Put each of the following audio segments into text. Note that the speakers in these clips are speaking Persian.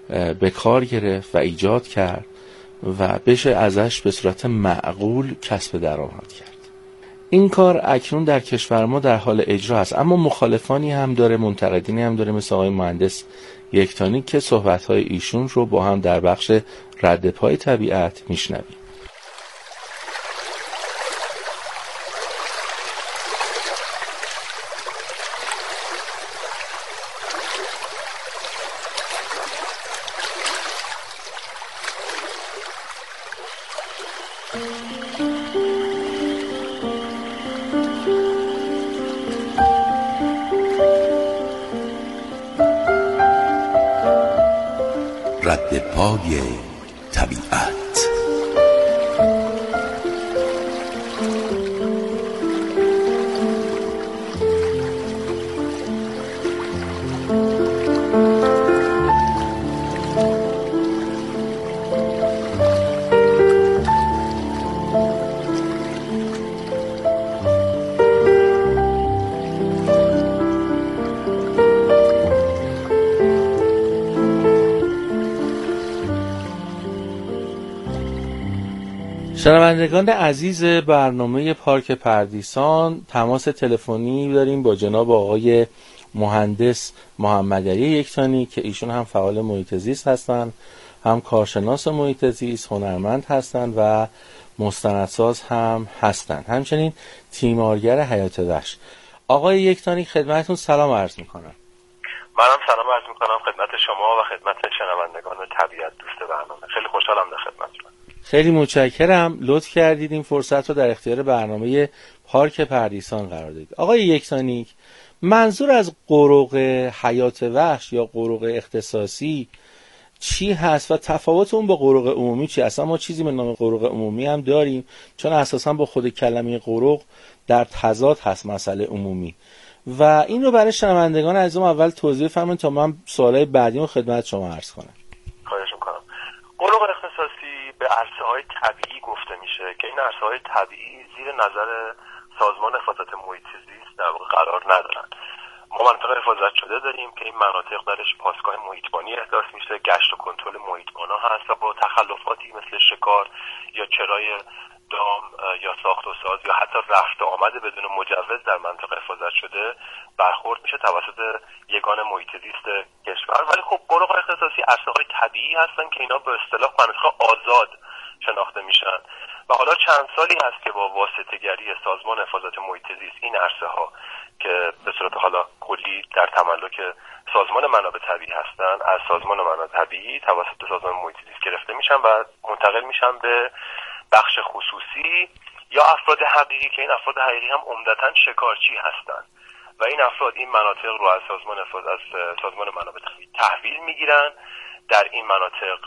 به کار گرفت و ایجاد کرد و بشه ازش به صورت معقول کسب درآمد کرد. این کار اکنون در کشور ما در حال اجرا است، اما مخالفانی هم داره، منتقدینی هم داره، مثل آقای مهندس یکتانی که صحبت‌های ایشون رو با هم در بخش رد پای طبیعت میشنویم. رد پای طبیعت. شنوندگان عزیز برنامه پارک پردیسان، تماس تلفنی داریم با جناب آقای مهندس محمدعلی یکتانی که ایشون هم فعال محیط زیست هستند، هم کارشناس محیط زیست، هنرمند هستند و مستندساز هم هستند، همچنین تیمارگر حیات وحش. آقای یکتانی خدمتتون سلام عرض میکنم. منم سلام عرض میکنم خدمت شما و خدمت شنوندگان طبیعت دوست برنامه. خیلی خوشحالم در خدمتتونم. خیلی متشکرم، لطف کردید این فرصت رو در اختیار برنامه پارک پردیسان قرار دادید. آقای یکتانی، منظور از قرق حیات وحش یا قرق اختصاصی چی هست و تفاوت اون با قرق عمومی چی؟ اصلا ما چیزی به نام قرق عمومی هم داریم، چون اساسا با خود کلمه قرق در تضاد هست مسئله عمومی، و این رو برای شنوندگان عزیزم اول توضیح فرمایید تا من سوالای بعدی رو خدمت شما عرض کنم. خواهش میکنم. قرق اختصاصی به عرصه‌های طبیعی گفته میشه که این عرصه‌های طبیعی زیر نظر سازمان حفاظت محیط زیست در واقع قرار ندارن. ما مناطق حفاظت شده داریم که این مناطق درش پاسگاه محیطبانی احداث میشه، گشت و کنترل محیطبانا هست و با تخلفاتی مثل شکار یا چرای دام یا ساخت و ساز یا حتی رفت و آمد بدون مجوز در منطقه حفاظت شده برخورد میشه توسط یگان محیط زیست کشور. ولی خب قرق اختصاصی عرصه‌های طبیعی هستن که اینا به اصطلاح مناطق آزاد شناخته میشن و حالا چند سالی هست که با واسطه‌گری سازمان حفاظت محیط زیست این عرصه ها که به صورت حالا کلی در تملک سازمان منابع طبیعی هستن از سازمان منابع طبیعی توسط سازمان محیط زیست گرفته میشن و منتقل میشن به بخش خصوصی یا افراد حقیقی که این افراد حقیقی هم عمدتاً شکارچی هستن و این افراد این مناطق رو از سازمان منابع طبیعی تحویل میگیرن، در این مناطق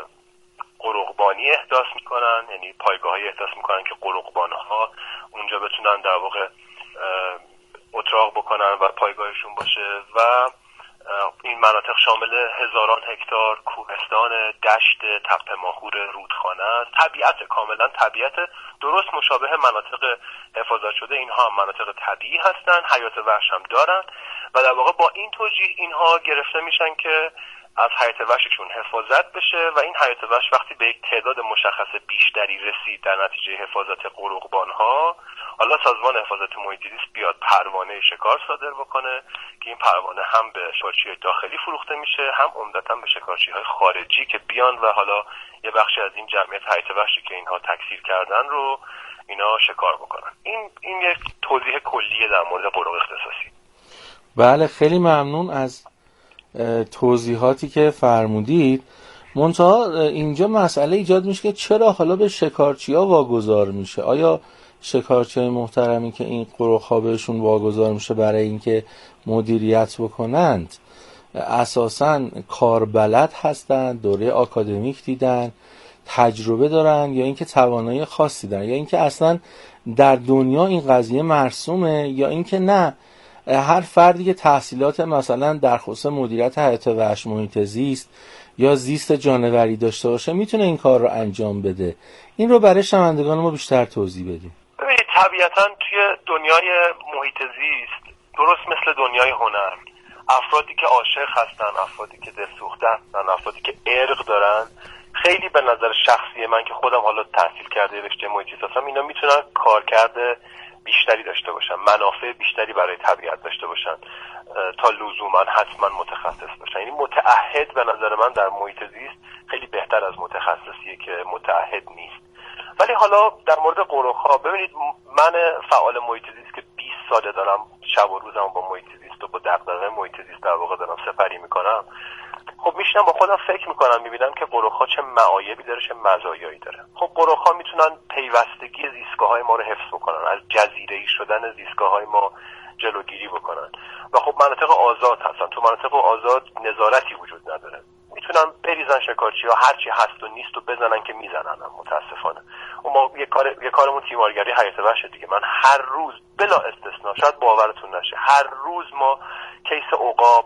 قرقبانی احداث میکنن، یعنی پایگاه‌های احداث میکنن که قرقبان‌ها اونجا بتونن در واقع اتراق بکنن و پایگاهشون باشه و این مناطق شامل هزاران هکتار کوهستان، دشت، تپه ماهور، رودخانه است. طبیعت کاملا طبیعت درست مشابه مناطق حفاظت شده. اینها هم مناطق طبیعی هستن، حیات وحش هم دارن و در واقع با این توجیه اینها گرفته میشن که از حیات وحششون حفاظت بشه و این حیات وحش وقتی به یک تعداد مشخص بیشتری رسید در نتیجه حفاظت قرقبان‌ها، حالا سازمان حفاظت محیط زیست بیاد پروانه شکار صادر بکنه که این پروانه هم به شکارچی‌های داخلی فروخته میشه، هم عمدتاً به شکارچی‌های خارجی که بیان و حالا یه بخشی از این جمعیت حیات وحشی که اینها تکثیر کردن رو اینا شکار بکنن. این یک توضیح کلیه در مورد قرق اختصاصی. بله، خیلی ممنون از توضیحاتی که فرمودید. منتها اینجا مسئله ایجاد میشه که چرا حالا به شکارچی‌ها واگذار میشه؟ آیا شکارچی‌های محترمی که این قرق‌ها بهشون واگذار میشه برای اینکه مدیریت بکنند اساساً کاربلد هستند، دوره آکادمیک دیدن، تجربه دارن، یا اینکه توانایی خاصی دارن، یا اینکه اصلا در دنیا این قضیه مرسومه، یا اینکه نه هر فردی که تحصیلات مثلا در خصوص مدیریت حیات وحش، محیط زیست یا زیست جانوری داشته باشه میتونه این کار رو انجام بده؟ این رو برای شنوندگان ما بیشتر توضیح بدیم. ببینید طبیعتاً توی دنیای محیط زیست درست مثل دنیای هنر افرادی که عاشق هستن، افرادی که دلسوخته هستن، افرادی که ارق دارن، خیلی به نظر شخصی من که خودم حالا تحصیل کرده رشته محیط زیست هستم، اینا میتونن کارکرد بیشتری داشته باشن، منافع بیشتری برای طبیعت داشته باشن تا لزوما حتما متخصص باشن. یعنی متعهد به نظر من در محیط زیست خیلی بهتر از متخصصیه که متعهد نیست. ولی حالا در مورد قرق‌ها ببینید، من فعال محیط زیست که 20 ساله دارم شب و روزم با محیط زیست و با دغدغه محیط زیست در واقع دارم سپری میکنم، خب میشنم با خودم فکر میکنم، میبینم که قرق‌ها چه معایبی داره، چه مزایایی داره. خب قرق‌ها میتونن پیوستگی زیستگاه‌های ما رو حفظ بکنن، از جزیره‌ای شدن زیستگاه‌های ما جلوگیری بکنن. و خب مناطق آزاد هستن، تو مناطق آزاد نظارتی وجود نداره، میتونن بریزن شکارچی‌ها هرچی هست و نیست و بزنن که میزنن. متاسفانه و ما یه کارمون تیمارگری حیات وحش دیگه. من هر روز بلا استثنا، شاید باورتون نشه، هر روز ما کیس عقاب،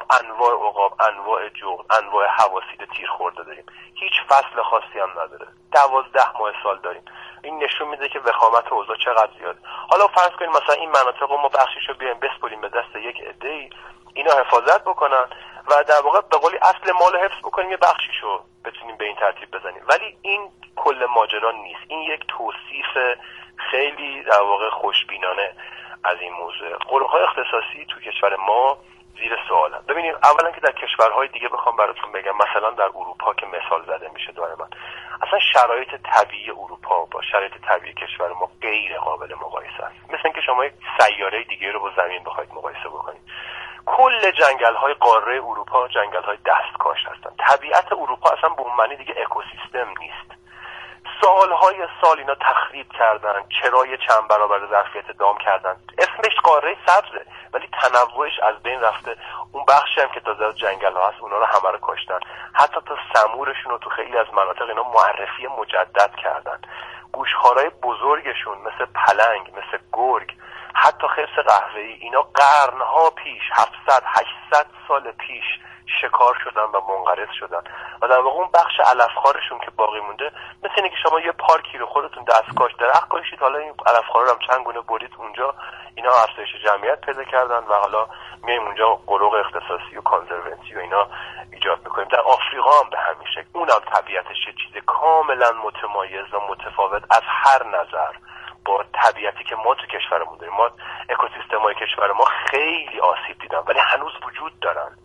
انواع جغد، انواع حواسید تیر خورده داریم. هیچ فصل خاصی هم نداره، 12 ماه سال داریم. این نشون میده که وخامت اوضاع چقدر زیاده. حالا فرض کنیم مثلا این مناطق رو ما بخشیشو بیایم بسپریم به دست یک عده‌ای، اینا حفاظت بکنن و در واقع به قولی اصل مال حفظ بکنیم، یه بخشیشو بتونیم به این ترتیب بزنیم. ولی این کل ماجرا نیست، این یک توصیف خیلی در واقع خوشبینانه از این موضوع. قرق‌های اختصاصی تو کشور ما زیر سوالن. ببینید، اولا که در کشورهای دیگه بخوام براتون بگم، مثلا در اروپا که مثال زده میشه دائما، اصلا شرایط طبیعی اروپا با شرایط طبیعی کشور ما غیر قابل مقایسه است. مثل اینکه شما یک سیاره دیگه رو با زمین بخواید مقایسه بکنید. کل جنگل‌های قاره اروپا جنگل‌های دستکاش هستن. طبیعت اروپا اصلا به اون معنی دیگه اکوسیستم نیست. سالهای سال اینا تخریب کردن، چرای چند برابر ظرفیت دام کردن. اسمش قاره سبزه ولی تنوعش از بین رفته. اون بخشی هم که تازه جنگل‌ها هست اونا رو همه رو کاشتن. حتی تا سمورشون رو تو خیلی از مناطق اینا معرفی مجدد کردن. گوشخوارای بزرگشون مثل پلنگ، مثل گرگ، حتی خرس قهوه‌ای، اینا قرنها پیش، 700-800 سال پیش شکار شدن و منقرض شدن و در واقع اون بخش علفخوارشون که باقی مونده، مثل اینه که شما یه پارکی رو خودتون دستکاش درخت کاشید، حالا این علفخوارا رو هم چند گونه برید اونجا، اینا افزایش جمعیت پیدا کردن و حالا میایم اونجا قرق اختصاصی و کانزرونسی و اینا ایجاد میکنیم. در آفریقا هم به همین شکل، اونم طبیعتش یه چیز کاملا متمایز و متفاوت از هر نظر با طبیعتی که ما تو کشورمون داریم. ما اکوسیستم‌های کشور ما خیلی آسیب دیدن ولی هنوز وجود دارن.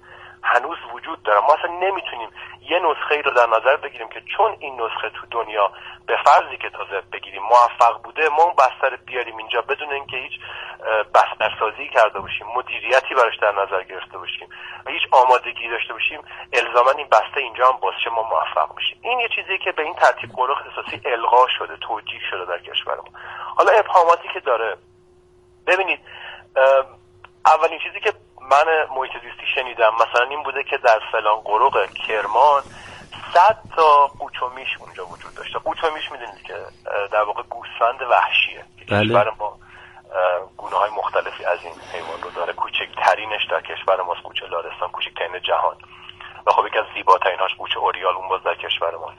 ما اصلا نمیتونیم یه نسخه رو در نظر بگیریم که چون این نسخه تو دنیا به فرضی که تازه بگیریم موفق بوده، ما اون بستر بیاریم اینجا بدون اینکه هیچ بسترسازی کرده باشیم، مدیریتی براش در نظر گرفته باشیم و هیچ آمادگی داشته باشیم، الزاما این بسته اینجا هم بازشه ما موفق میشیم. این یه چیزیه که به این ترتیب قرق اختصاصی الغا شده، توجیه شده در کشور ما. حالا ابهاماتی که داره، ببینید، اولین چیزی که من محیط زیستی شنیدم مثلا این بوده که در فلان قرق کرمان 100 تا قوچ و میش اونجا وجود داشته. قوچ و میش میدونید که در واقع گوسفند وحشیه. کشور ما گونه‌های مختلفی از این حیوان رو داره. کوچکترینش در کشور ماست قوچ لارستان، کوچکترین جهان، و خب یکی از زیباتریناش قوچ اوریال، اون باز در کشور ما.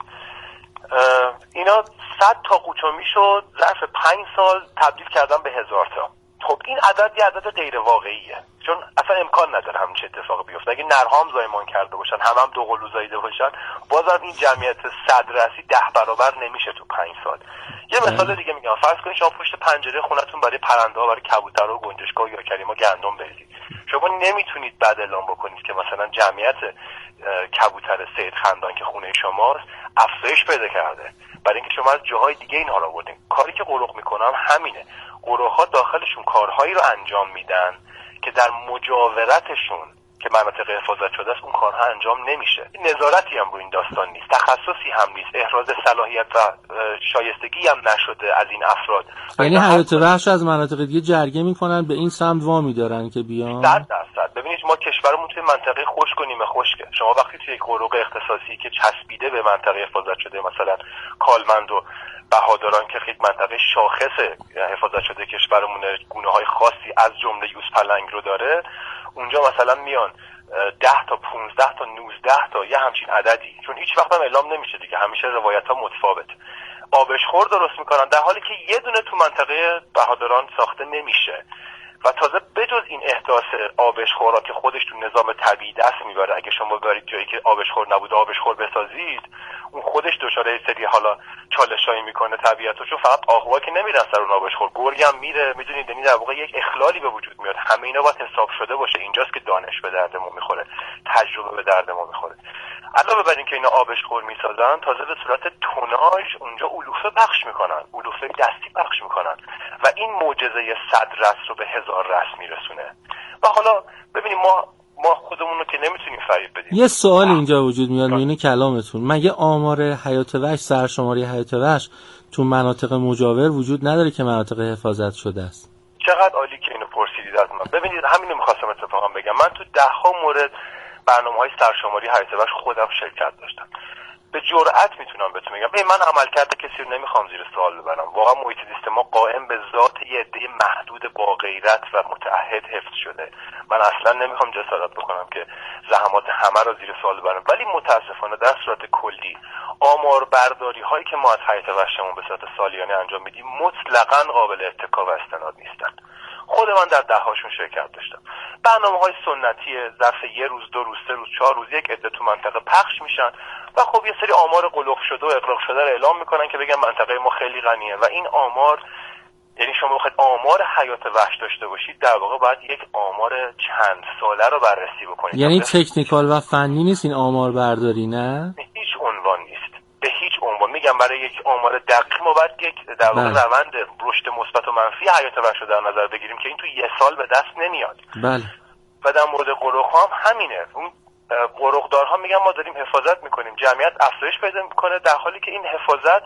اینا 100 تا قوچ و میش رو ظرف 5 سال تبدیل کردن به 1000 تا. خب این عدد یه عدد غیر واقعیه، چون اصلا امکان نداره همچین اتفاقی بیفته. اگه نرها هم زایمان کرده باشن، هم دو قلو زاییده باشن، بازم این جمعیت 100 رأسی 10 برابر نمیشه تو 5 سال. یه مثال دیگه میگم، فرض کنید شما پشت پنجره خونتون برای پرنده‌ها، برای کبوترها و گنجشک‌ها یا کریما گندم بریزید. شما نمیتونید بعد اعلام بکنید که مثلا جمعیت کبوتر صید خندان که خونه شماست افزایش پیدا کرده، برای اینکه شما از جاهای دیگه اینها رو آوردین. کاری که قرق میکنم همینه. قرق‌ها داخلشون کارهایی رو انجام میدن که در مجاورتشون که مناطق حفاظت شده است اون کارها انجام نمیشه. نظارتی هم رو این داستان نیست، تخصصی هم نیست، احراز صلاحیت و شایستگی هم نشده از این افراد. یعنی حیات وحش از مناطق دیگه جرگه میکنن به این سمت وامی دارن که بیان. 100%. ببینید ما کشورمون توی منطقه خشک و نیمه خشکه. شما وقتی توی یک قرق اختصاصی که چسبیده به منطقه حفاظت شده، مثلا کالمند و بهادران که خیلی منطقه شاخص حفاظت شده کشورمونه، گونه‌های خاصی از جمله یوز پلنگ رو داره، اونجا مثلا میان 10 تا 15 تا 19 تا یه همچین عددی، چون هیچ وقت هم اعلام نمیشه دیگه، همیشه روایت‌ها متفاوت، آبشخور درست میکنن، در حالی که یه دونه تو منطقه بهادران ساخته نمیشه. و تازه بجز این احداث آبشخورا که خودش تو نظام طبیعی دست میبره، اگه شما برید جایی که آبشخور نبوده آبشخور بسازید، اون خودش دچار سری حالا چالشایی میکنه طبیعتو، چون فقط آهوها که نمیرن سر اون آبشخور، گرگ هم میره، میدونید، یعنی در واقع یک اخلالی به وجود میاد. همه اینا باید حساب شده باشه. اینجاست که دانش به درد ما میخوره، تجربه به درد ما میخوره. علاوه بر اینکه اینا آبشخور میسازن، تازه به صورت توناژ اونجا علوفه پخش میکنن، علوفه دستی پخش میکنن و این معجزه 100 رس رو به 1000 رس میرسونه. و حالا ببینیم ما خودمون رو که نمیتونیم فریب بدیم. یه سوال اینجا وجود میاد میونه کلامتون، مگه آمار حیات وحش، سرشماری حیات وحش تو مناطق مجاور وجود نداره که مناطق حفاظت شده است؟ چقدر عالی که اینو پرسیدید از من. ببینید همینو می‌خواستم اتفاقا بگم. من تو 10 مورد برنامه‌های سرشماری حیات وحش خودم شرکت داشتم. به جرئت میتونم بهتون بگم من عملکرد کسی رو نمیخوام زیر سوال ببرم. واقعا محیط زیست ما قائم به ذات یه عده محدود با غیرت و متعهد حفظ شده. من اصلا نمیخوام جسارت بکنم که زحمات همه رو زیر سوال ببرم، ولی متاسفانه در صورت کلی آمار برداری هایی که ما از حیات وحشمون به صورت سالیانه انجام میدیم مطلقاً قابل اتکا و استناد نیستن. خود من در 10 شرکت داشتم. برنامه‌های سنتی ظرف 1 روز، 2 روز، 3 روز، 4 روز یک عده تو منطقه پخش میشن و خب یه سری آمار قلق شده و اغراق شده رو اعلام میکنن که بگن منطقه ما خیلی غنیه و این آمار، یعنی شما بخواید آمار حیات وحش داشته باشید در واقع باید یک آمار چند ساله رو بررسی بکنید. یعنی تکنیکال و فنی نیست این آمار برداری، نه؟ به هیچ عنوان نیست. به هیچ عنوان. میگم برای یک آمار دقیق ما باید یک در واقع روند رشد مثبت و منفی حیات وحش رو در نظر بگیریم که این تو یه سال به دست نمیاد. بله. و در مورد قرق‌ها هم همینه. اون قرقدارها میگن ما داریم حفاظت میکنیم، جمعیت افزایش پیدا میکنه، در حالی که این حفاظت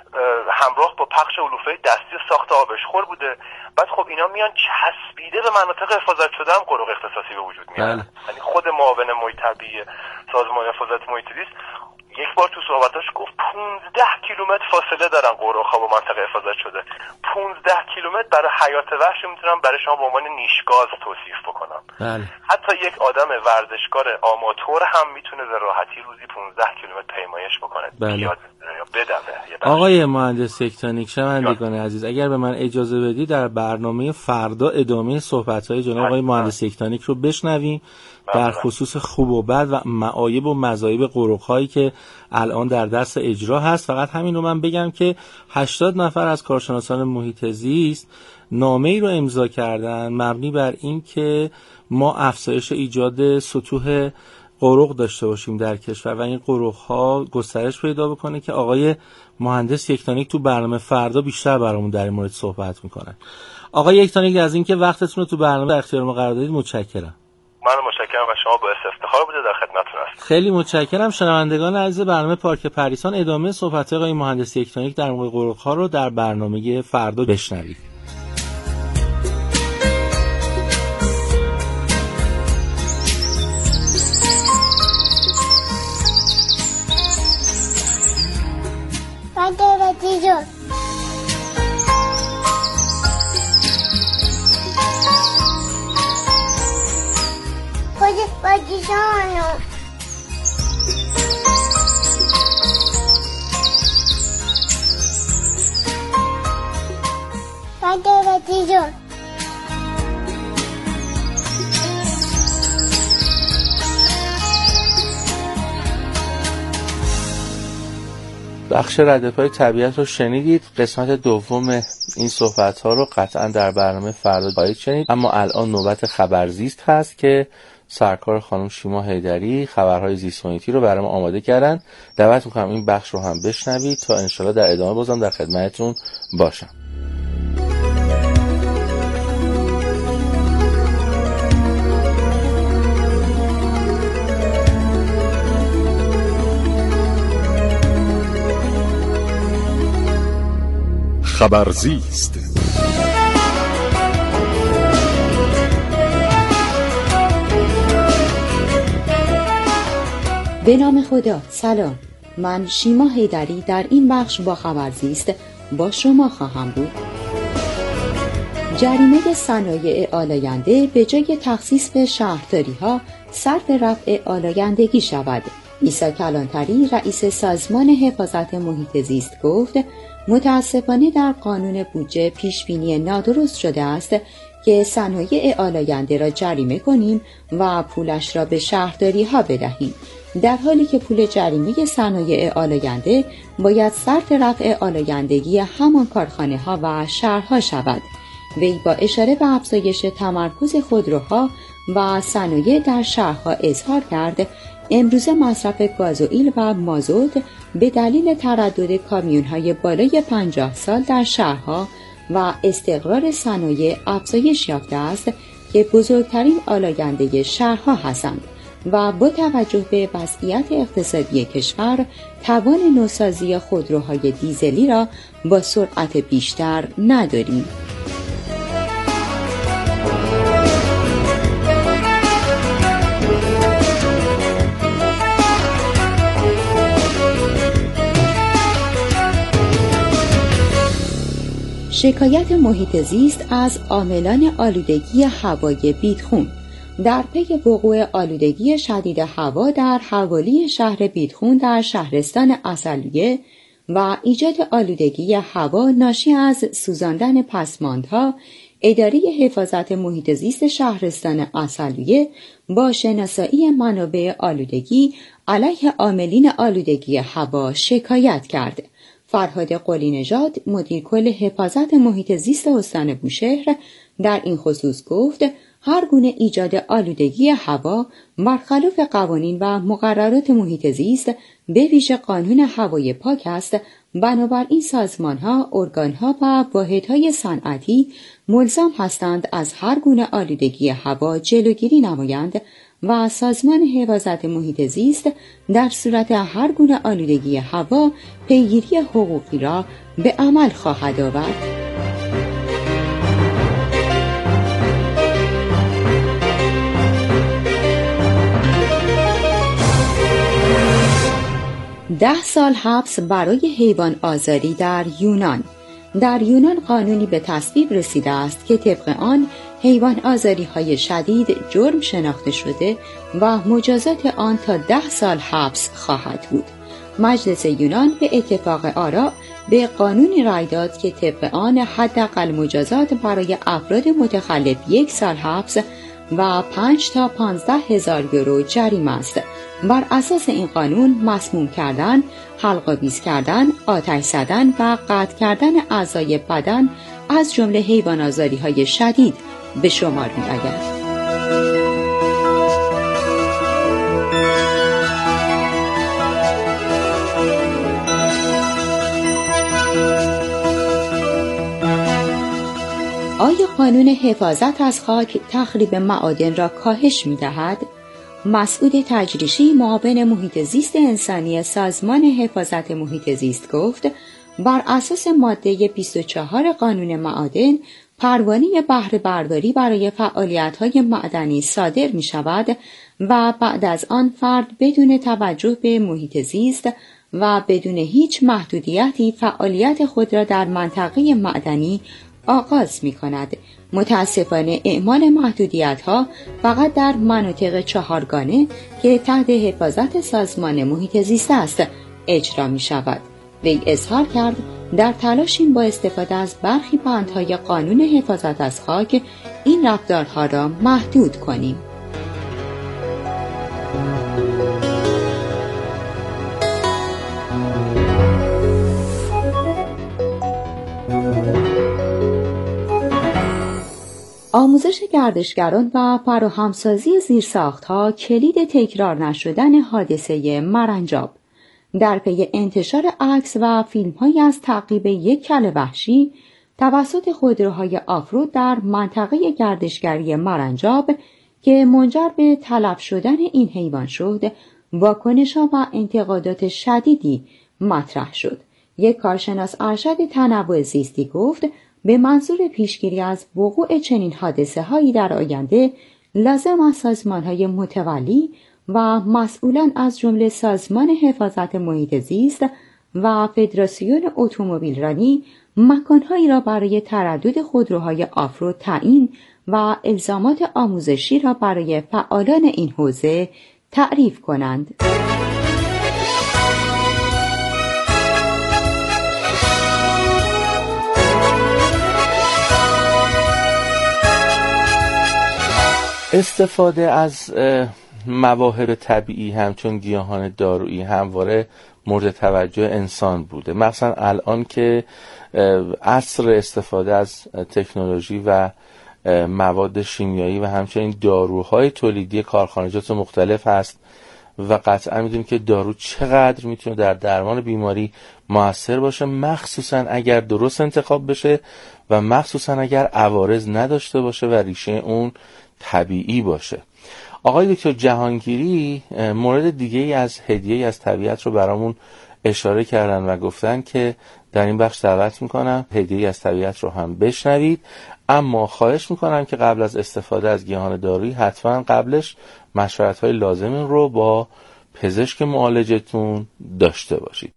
همراه با پخش علوفه دستی و ساخت آبشخور بوده. بعد خب اینا میان چسبیده به مناطق حفاظت شده هم قرق اختصاصی به وجود میاد. یعنی خود معاون محیط طبیعی سازمان حفاظت محیط زیست یک بار تو صحبتاش گفت 15 کیلومتر فاصله دارن قرق‌ها با منطقه حفاظت شده. 15 کیلومتر برای حیات وحش میتونم برای شما به عنوان نیشگاز توصیف بکنم. بله. حتی یک آدم ورزشکار آماتور هم میتونه به راحتی روزی 15 کیلومتر پیمایش بکنه. بله. بدوه. آقای مهندس تکتونیک، شنوندگان عزیز، اگر به من اجازه بدی در برنامه فردا ادامه صحبت‌های جناب آقای مهندس تکتونیک رو بشنویم در خصوص خوب و بد و معایب و مضایب قرق‌هایی که الان در دست اجرا هست. فقط همین رو من بگم که 80 نفر از کارشناسان محیط زیست نامه‌ای رو امضا کردن مبنی بر این که ما افزایش ایجاد سطوح قرق داشته باشیم در کشور و این قرق‌ها گسترش پیدا بکنه که آقای مهندس یکتانیک تو برنامه فردا بیشتر برامون در این مورد صحبت میکنن. آقای یکتانیک از اینکه وقتتون رو تو برنامه در اختیار ما قرار دادید متشکرم. من متشکرم و شما باعث افتخار بوده در خدمتتون هستم. خیلی متشکرم. شنوندگان عزیز برنامه پارک پریسان ادامه صحبت‌های آقای مهندس یکتانیک در مورد قرق‌ها رو در برنامه فردا بشنوید. بخش ردپای طبیعت رو شنیدید. قسمت دوم این صحبت ها رو قطعا در برنامه فردا خواهید شنید، اما الان نوبت خبرزیست هست که سرکار خانم شیما حیدری خبرهای زیست محیطی رو برام آماده کردن. دعوت میکنم این بخش رو هم بشنوید تا انشالله در ادامه بازم در خدمتتون باشم. خبرزیست. به نام خدا. سلام، من شیما حیدری در این بخش با خبرزیست با شما خواهم بود. جریمه صنایع آلاینده به جای تخصیص به شهرداری‌ها صرف رفع آلایندگی شود. عیسی کلانتری رئیس سازمان حفاظت محیط زیست گفت متاسفانه در قانون بودجه پیشبینی نادرست شده است که صنایع آلاینده را جریمه کنیم و پولش را به شهرداری ها بدهیم، در حالی که پول جریمه صنایع آلاینده باید صرف رفع آلایندگی همان کارخانه ها و شهرها شود. وی با اشاره به افزایش تمرکز خودروها و صنایع در شهرها اظهار کرد امروزه مصرف گازوئیل و مازوت به دلیل تردد کامیون‌های بالای 50 سال در شهرها و استقرار صنایع افزایش یافته است که بزرگترین آلاینده شهرها هستند و با توجه به وضعیت اقتصادی کشور توان نوسازی خودروهای دیزلی را با سرعت بیشتر نداریم. شکایت محیط زیست از عاملان آلودگی هوای بیدخون. در پی وقوع آلودگی شدید هوا در حوالی شهر بیدخون در شهرستان عسلویه و ایجاد آلودگی هوا ناشی از سوزاندن پسماندها، اداره حفاظت محیط زیست شهرستان عسلویه با شناسایی منابع آلودگی علیه عاملین آلودگی هوا شکایت کرد. فرهاد قلی نژاد مدیر کل حفاظت محیط زیست استان بوشهر در این خصوص گفت هر گونه ایجاد آلودگی هوا برخلاف قوانین و مقررات محیط زیست به ویژه قانون هوای پاک است. بنابراین سازمان‌ها، ارگان‌ها و واحدهای صنعتی ملزم هستند از هر گونه آلودگی هوا جلوگیری نمایند و سازمان حفاظت محیط زیست در صورت هر گونه آلودگی هوا پیگیری حقوقی را به عمل خواهد آورد. ده سال حبس برای حیوان آزاری در یونان. در یونان قانونی به تصویب رسیده است که طبق آن حیوان آزاری های شدید جرم شناخته شده و مجازات آن تا 10 سال حبس خواهد بود. مجلس یونان به اتفاق آراء به قانونی رای داد که طبق آن حداقل مجازات برای افراد متخلف 1 سال حبس و 5 تا 15,000 یورو جریمه است. بر اساس این قانون مسموم کردن، حلق‌آویز کردن، آتش زدن و قطع کردن اعضای بدن از جمله حیوان آزاری‌های شدید به شمار می‌آید. آیا قانون حفاظت از خاک تخریب معادن را کاهش می‌دهد؟ مسعود تجریشی معاون محیط زیست انسانی سازمان حفاظت محیط زیست گفت بر اساس ماده 24 قانون معادن پروانه بهره برداری برای فعالیت‌های معدنی صادر می‌شود و بعد از آن فرد بدون توجه به محیط زیست و بدون هیچ محدودیتی فعالیت خود را در منطقه معدنی آغاز می‌کند. متاسفانه اعمال محدودیت‌ها فقط در مناطق چهارگانه که تحت حفاظت سازمان محیط زیست است اجرا می‌شود. وی اظهار کرد در تلاشیم با استفاده از برخی بندهای قانون حفاظت از خاک این رفتارها را محدود کنیم. آموزش گردشگران و فراهمسازی زیرساخت‌ها کلید تکرار نشدن حادثه مرنجاب. در پی انتشار عکس و فیلم‌هایی از تعقیب یک کله وحشی توسط خودروهای آفرود در منطقه گردشگری مرنجاب که منجر به تلف شدن این حیوان شد، واکنش‌ها و انتقادات شدیدی مطرح شد. یک کارشناس ارشد تنوع زیستی گفت به منظور پیشگیری از وقوع چنین حادثه‌هایی در آینده لازم است سازمان‌های متولی و مسئولان از جمله سازمان حفاظت محیط زیست و فدراسیون اتومبیلرانی مکان‌هایی را برای تردد خودروهای آفرود تعیین و الزامات آموزشی را برای فعالان این حوزه تعریف کنند. استفاده از مواهب طبیعی همچون گیاهان دارویی همواره مورد توجه انسان بوده، مثلا الان که عصر استفاده از تکنولوژی و مواد شیمیایی و همچنین داروهای تولیدی کارخانجات مختلف هست و قطعا میدونیم که دارو چقدر میتونه در درمان بیماری موثر باشه، مخصوصا اگر درست انتخاب بشه و مخصوصا اگر عوارض نداشته باشه و ریشه اون طبیعی باشه. آقای دکتر جهانگیری مورد دیگه ای از هدیه از طبیعت رو برامون اشاره کردن و گفتن که در این بخش دعوت میکنم هدیه از طبیعت رو هم بشنوید، اما خواهش میکنم که قبل از استفاده از گیاهان دارویی حتما قبلش مشورت‌های لازم رو با پزشک معالجتون داشته باشید.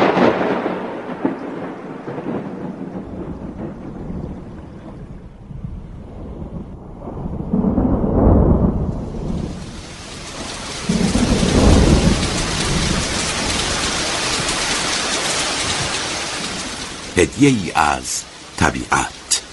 هدیه‌ای از طبیعت.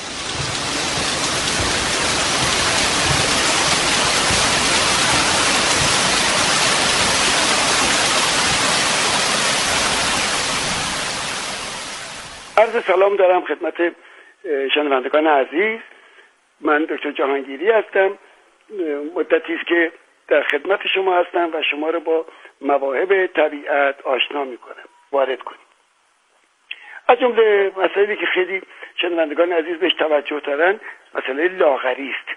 عرض سلام دارم خدمت شنوندگان عزیز. من دکتر جهانگیری هستم. مدتی است که در خدمت شما هستم و شما رو با مواهب طبیعت آشنا میکنم، وارد کنیم. از جمله مسائلی که خیلی شنوندگان عزیز بهش توجه دارن مسئله لاغری است.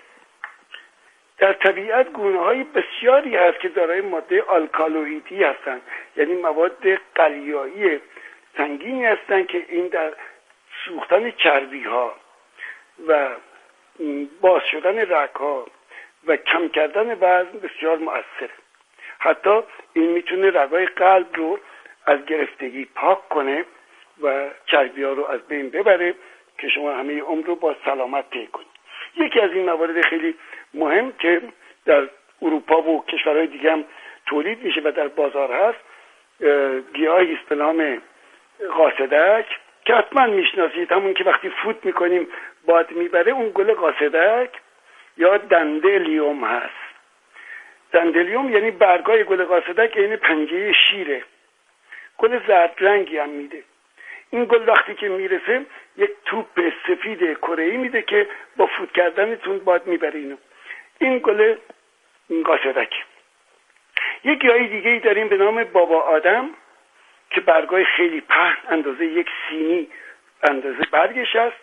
در طبیعت گونه‌های بسیاری هست که دارای ماده آلکالوئیدی هستند، یعنی مواد قلیایی سنگینی هستند که این در سوختن چربی‌ها و باز شدن رگ‌ها و کم کردن وزن بسیار مؤثره. حتی این میتونه رگ‌های قلب رو از گرفتگی پاک کنه و چربی‌ها رو از بین ببره که شما همه عمر رو با سلامت طی کنید. یکی از این موارد خیلی مهم که در اروپا و کشورهای دیگه هم تولید میشه و در بازار هست، گیاهی است به نام قاصدک که حتما میشناسید، همون که وقتی فوت میکنیم باد میبره، اون گل قاصدک یا دندلیوم هست. دندلیوم یعنی برگای گل قاصدک یعنی پنجه شیره، گل زرد رنگی هم میده. این گل وقتی که میرسه یک توپ سفید کره‌ای میده که با فوت کردنتون باد میبره اینو. این گل قاصدک. یک گیاه دیگه ای داریم به نام بابا آدم که برگای خیلی پهن اندازه یک سینی اندازه برگش است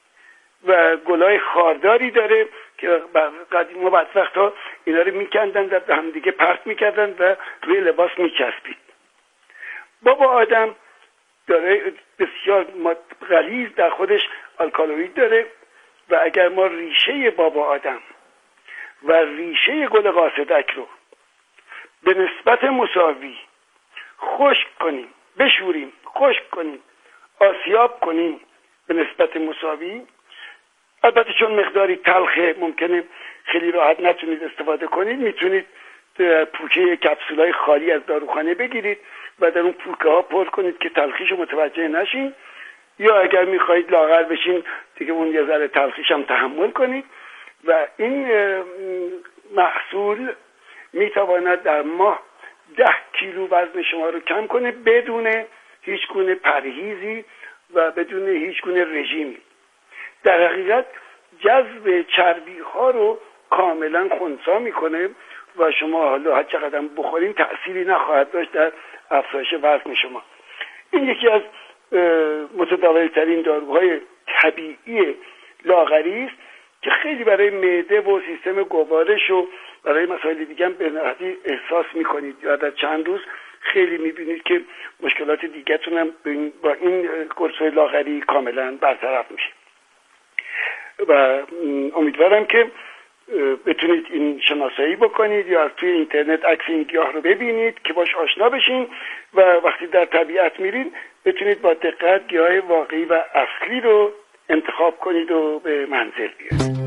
و گلای خارداری داره که قدیم بعد وقتا اینا رو میکندن در هم دیگه پرت میکردن و روی لباس میچسبید. بابا آدم داره بسیار غلیظ در خودش آلکالوئید داره و اگر ما ریشه بابا آدم و ریشه گل قاصدک رو به نسبت مساوی خشک کنیم، بشوریم، خشک کنیم، آسیاب کنیم به نسبت مساوی، البته چون مقداری تلخه ممکنه خیلی راحت نتونید استفاده کنید، میتونید پوکه کپسولای خالی از داروخانه بگیرید و در اون پوکه ها پر کنید که تلخیشو متوجه نشین، یا اگر میخواهید لاغر بشین دیگه اون یه ذره تلخیش هم تحمل کنید و این محصول میتواند در ماه 10 کیلو وزن شما رو کم کنه بدون هیچ گونه پرهیزی و بدون هیچ گونه رژیمی. در حقیقت جذب چربی ها رو کاملا خنثی میکنه و شما حالا هر چقدر بخورین تأثیری نخواهد داشت در افزایش وزن شما. این یکی از متداول‌ترین داروهای طبیعی لاغری است که خیلی برای معده و سیستم گوارش و برای مسائل دیگه هم به راحتی احساس میکنید یا در چند روز خیلی میبینید که مشکلات دیگه‌تون هم با این قرص‌های لاغری کاملا برطرف میشه. و امیدوارم که بتونید این شناسایی بکنید یا از توی اینترنت عکس این گیاه رو ببینید که باش آشنا بشین و وقتی در طبیعت میرین بتونید با دقت گیاه واقعی و اصلی رو انتخاب کنید و به منزل بیارید.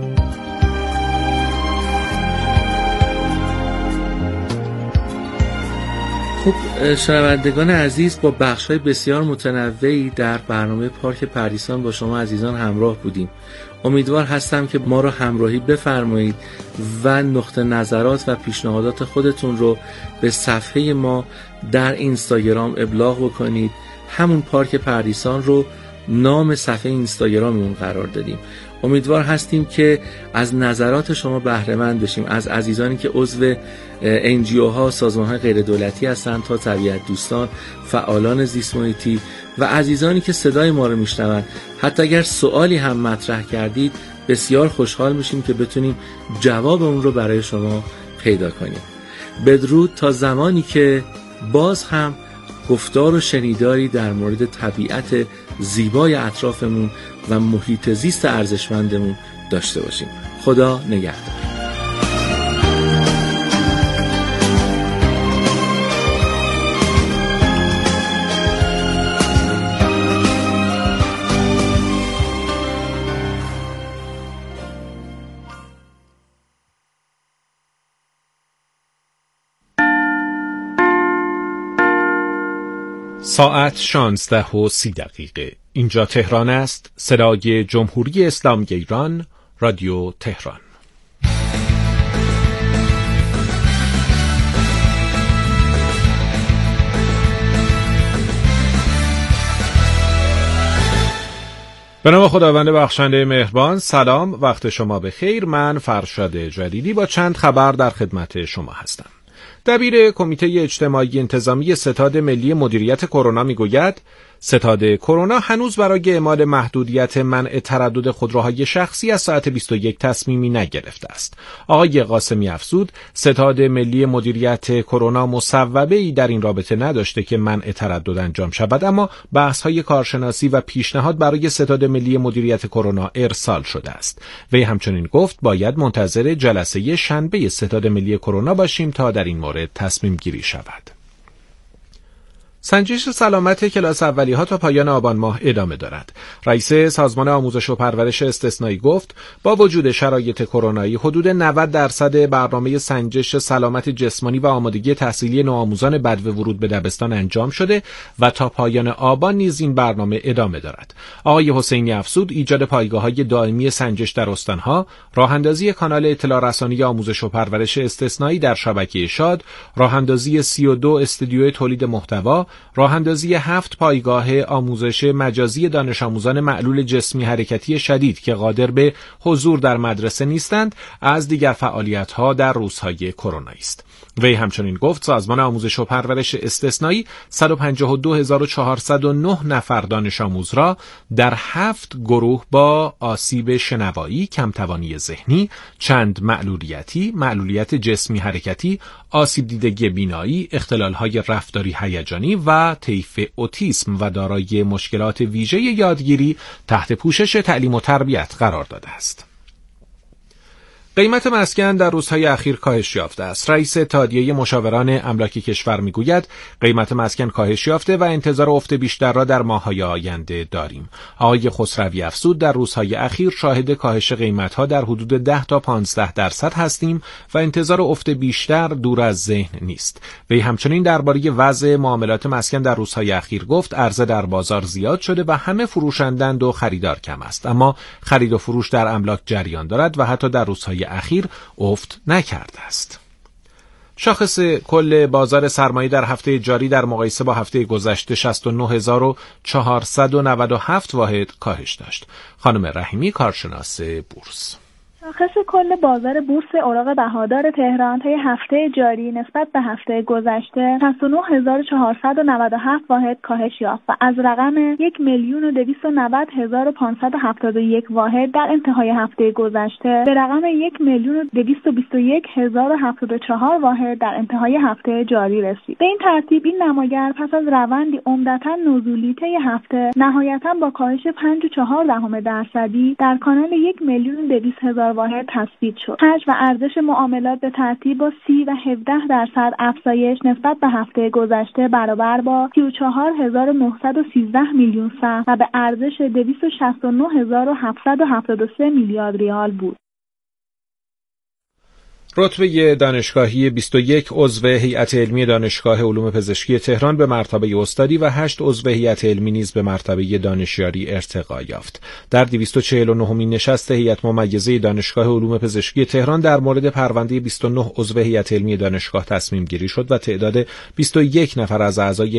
خب شنوندگان عزیز، با بخش‌های بسیار متنوعی در برنامه پارک پردیسان با شما عزیزان همراه بودیم. امیدوار هستم که ما رو همراهی بفرمایید و نقطه نظرات و پیشنهادات خودتون رو به صفحه ما در اینستاگرام ابلاغ بکنید. همون پارک پردیسان رو نام صفحه اینستاگراممون قرار دادیم. امیدوار هستیم که از نظرات شما بهره مند بشیم، از عزیزانی که عضو NGO ها، سازمان های غیر دولتی هستند تا طبیعت دوستان، فعالان زیست محیطی و عزیزانی که صدای ما رو میشنوند. حتی اگر سوالی هم مطرح کردید بسیار خوشحال میشیم که بتونیم جواب اون رو برای شما پیدا کنیم. بدرود تا زمانی که باز هم گفتار و شنیداری در مورد طبیعت زیبای اطرافمون و محیط زیست ارزشمندمون داشته باشیم. خدا نگهدار. ساعت 16:30. اینجا تهران است. صدای جمهوری اسلامی ایران، رادیو تهران. به نام خداوند بخشنده مهربان. سلام، وقت شما بخیر. من فرشاد جلیلی با چند خبر در خدمت شما هستم. دبیر کمیته اجتماعی انتظامی ستاد ملی مدیریت کرونا میگوید ستاد کرونا هنوز برای اعمال محدودیت منع تردد خودروهای شخصی از ساعت 21 تصمیمی نگرفته است. آقای قاسمی افزود ستاد ملی مدیریت کرونا مصوبه‌ای در این رابطه نداشته که منع تردد انجام شود، اما بحث‌های کارشناسی و پیشنهاد برای ستاد ملی مدیریت کرونا ارسال شده است. وی همچنین گفت باید منتظر جلسه شنبه ستاد ملی کرونا باشیم تا در این مورد تصمیم گیری شود. سنجش سلامت کلاس اولی‌ها تا پایان آبان ماه ادامه دارد. رئیس سازمان آموزش و پرورش استثنایی گفت با وجود شرایط کرونایی حدود 90% برنامه سنجش سلامت جسمانی و آمادگی تحصیلی نوآموزان بدو ورود به دبستان انجام شده و تا پایان آبان نیز این برنامه ادامه دارد. آقای حسینی افزود ایجاد پایگاه‌های دائمی سنجش در استان‌ها، راه‌اندازی کانال اطلاع رسانی آموزش و پرورش استثنایی در شبکه شاد، راه‌اندازی 32 استودیوی تولید محتوا، راه‌اندازی 7 پایگاه آموزش مجازی دانش آموزان معلول جسمی حرکتی شدید که قادر به حضور در مدرسه نیستند از دیگر فعالیت‌ها در روزهای کرونایی است. وی همچنین گفت سازمان آموزش و پرورش استثنایی 152409 نفر دانش آموز را در 7 گروه با آسیب شنوایی، کمتوانی ذهنی، چند معلولیتی، معلولیت جسمی حرکتی، آسیب دیدگی بینایی، اختلال‌های رفتاری هیجانی و طیف اوتیسم و دارای مشکلات ویژه یادگیری تحت پوشش تعلیم و تربیت قرار داده است. قیمت مسکن در روزهای اخیر کاهش یافته است. رئیس اتحادیه مشاوران املاک کشور میگوید قیمت مسکن کاهش یافته و انتظار افت بیشتر را در ماه‌های آینده داریم. آقای خسروی افزود در روزهای اخیر شاهد کاهش قیمت‌ها در حدود 10 تا 15% هستیم و انتظار افت بیشتر دور از ذهن نیست. وی همچنین درباره وضع معاملات مسکن در روزهای اخیر گفت عرضه در بازار زیاد شده و همه فروشندند و خریدار کم است، اما خرید و فروش در املاک جریان دارد و حتی در روزهای اخیر افت نکرده است. شاخص کل بازار سرمایه در هفته جاری در مقایسه با هفته گذشته 69497 واحد کاهش داشت. خانم رحیمی، کارشناس بورس: شاخص کل بازار بورس اوراق بهادار تهران طی هفته جاری نسبت به هفته گذشته 69497 واحد کاهش یافت و از رقم 1,290,571 واحد در انتهای هفته گذشته به رقم 1,221,074 واحد در انتهای هفته جاری رسید. به این ترتیب این نماگر پس از روندی عمدتاً نزولی طی هفته نهایتاً با کاهش 5.4% در کانال 1,200,000 واحد تثبیت شد. حجم و ارزش معاملات به ترتیب با 30 و 17% افزایش نسبت به هفته گذشته برابر با 34913 میلیون سهم و به ارزش 269773 میلیارد ریال بود. رتبه دانشگاهی 21 عضو هیئت علمی دانشگاه علوم پزشکی تهران به مرتبه استادی و 8 عضو هیئت علمی نیز به مرتبه دانشیاری ارتقا یافت. در 249مین نشست هیئت ممیزه دانشگاه علوم پزشکی تهران در مورد پرونده 29 عضو هیئت علمی دانشگاه تصمیم گیری شد و تعداد 21 نفر از اعضای